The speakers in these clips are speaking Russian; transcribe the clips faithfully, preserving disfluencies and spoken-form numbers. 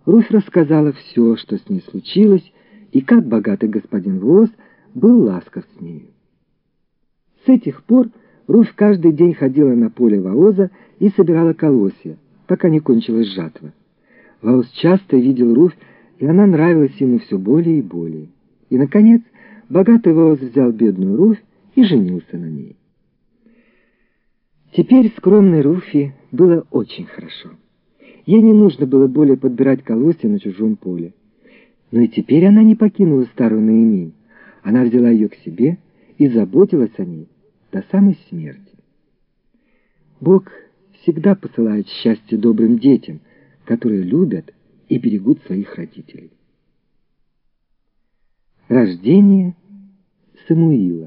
Руфь рассказала все, что с ней случилось, и как богатый господин Воос был ласков с нею. С этих пор Руфь каждый день ходила на поле Вооза и собирала колосья, пока не кончилась жатва. Вооз часто видел Руфь, и она нравилась ему все более и более. И, наконец, богатый Воос взял бедную Руфь и женился на ней. Теперь скромной Руфи было очень хорошо. Ей не нужно было более подбирать колосья на чужом поле. Но и теперь она не покинула старую Наимень. Она взяла ее к себе и заботилась о ней до самой смерти. Бог всегда посылает счастье добрым детям, которые любят и берегут своих родителей. Рождение Самуила.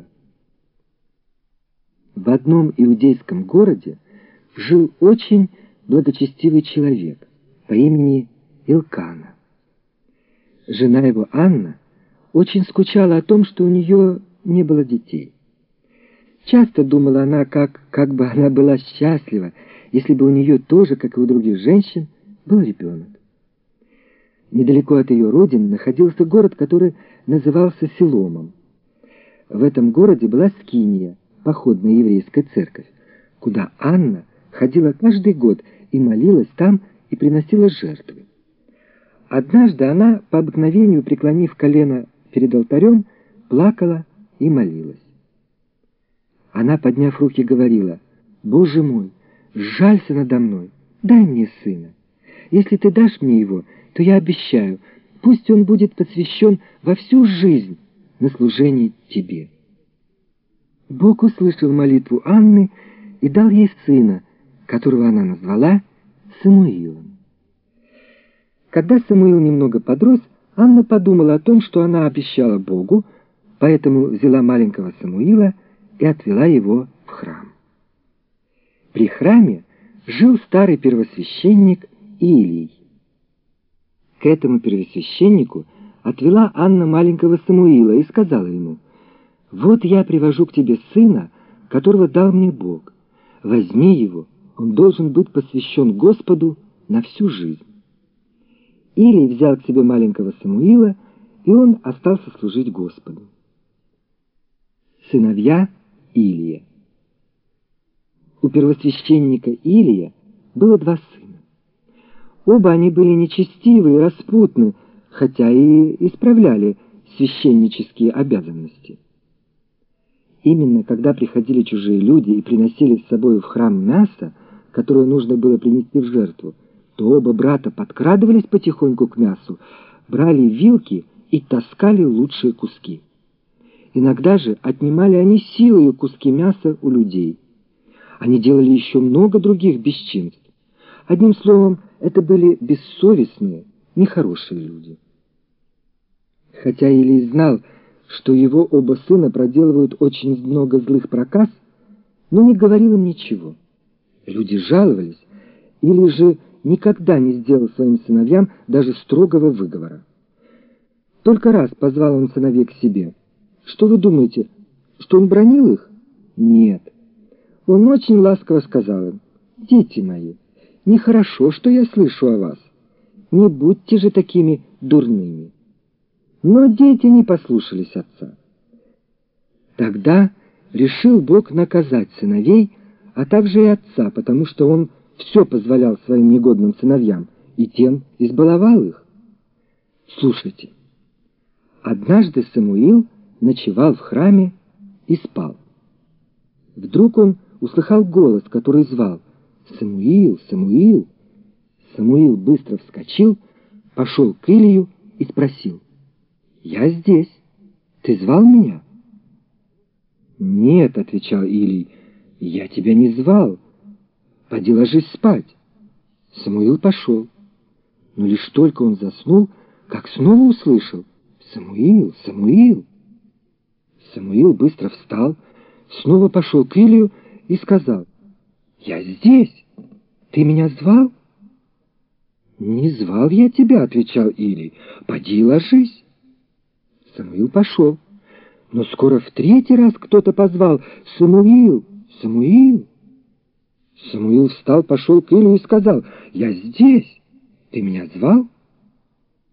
В одном иудейском городе жил очень благочестивый человек по имени Илкана. Жена его, Анна, очень скучала о том, что у нее не было детей. Часто думала она, как, как бы она была счастлива, если бы у нее тоже, как и у других женщин, был ребенок. Недалеко от ее родины находился город, который назывался Силомом. В этом городе была скиния, походная еврейская церковь, куда Анна ходила каждый год и молилась там и приносила жертвы. Однажды она, по обыкновению преклонив колено перед алтарем, плакала и молилась. Она, подняв руки, говорила: «Боже мой, сжалься надо мной, дай мне сына. Если ты дашь мне его, то я обещаю, пусть он будет посвящен во всю жизнь на служение тебе». Бог услышал молитву Анны и дал ей сына, которого она назвала Самуилом. Когда Самуил немного подрос, Анна подумала о том, что она обещала Богу, поэтому взяла маленького Самуила и отвела его в храм. При храме жил старый первосвященник Илий. К этому первосвященнику отвела Анна маленького Самуила и сказала ему: «Вот я привожу к тебе сына, которого дал мне Бог. Возьми его, он должен быть посвящен Господу на всю жизнь». Илий взял к себе маленького Самуила, и он остался служить Господу. Сыновья Илия. У первосвященника Илия было два сына. Оба они были нечестивы и распутны, хотя и исправляли священнические обязанности. Именно когда приходили чужие люди и приносили с собой в храм мясо, которое нужно было принести в жертву, то оба брата подкрадывались потихоньку к мясу, брали вилки и таскали лучшие куски. Иногда же отнимали они силою куски мяса у людей. Они делали еще много других бесчинств. Одним словом, это были бессовестные, нехорошие люди. Хотя Илий знал, что его оба сына проделывают очень много злых проказ, но не говорил им ничего. Люди жаловались, или же никогда не сделал своим сыновьям даже строгого выговора. Только раз позвал он сыновей к себе. Что вы думаете, что он бранил их? Нет. Он очень ласково сказал им: «Дети мои, нехорошо, что я слышу о вас. Не будьте же такими дурными». Но дети не послушались отца. Тогда решил Бог наказать сыновей, а также и отца, потому что он все позволял своим негодным сыновьям и тем избаловал их. Слушайте. Однажды Самуил ночевал в храме и спал. Вдруг он услыхал голос, который звал: «Самуил, Самуил!» Самуил быстро вскочил, пошел к Илию и спросил: «Я здесь. Ты звал меня?» «Нет», — отвечал Илий, — «я тебя не звал. Поди ложись спать». Самуил пошел. Но лишь только он заснул, как снова услышал: «Самуил, Самуил!» Самуил быстро встал, снова пошел к Илию и сказал: «Я здесь. Ты меня звал?» «Не звал я тебя», — отвечал Илий. «Поди ложись». Самуил пошел, но скоро в третий раз кто-то позвал: «Самуил, Самуил!» Самуил встал, пошел к Илию и сказал: «Я здесь. Ты меня звал?»